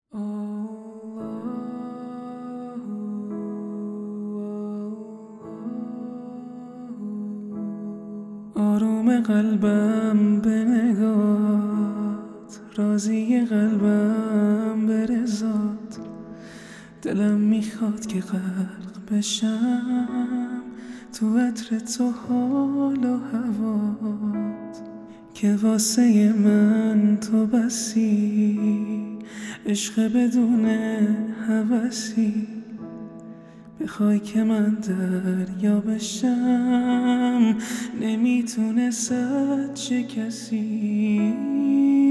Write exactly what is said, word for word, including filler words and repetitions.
آروم قلبم به نگات، راضی قلبم به رضات. دلم میخواد که غرق بشم تو عطر تو، حال و هوات. که واسه من تو بسی، عشق بدون هوسی. بخوای که من دریا بشم، نمیتونه صد چه کسی.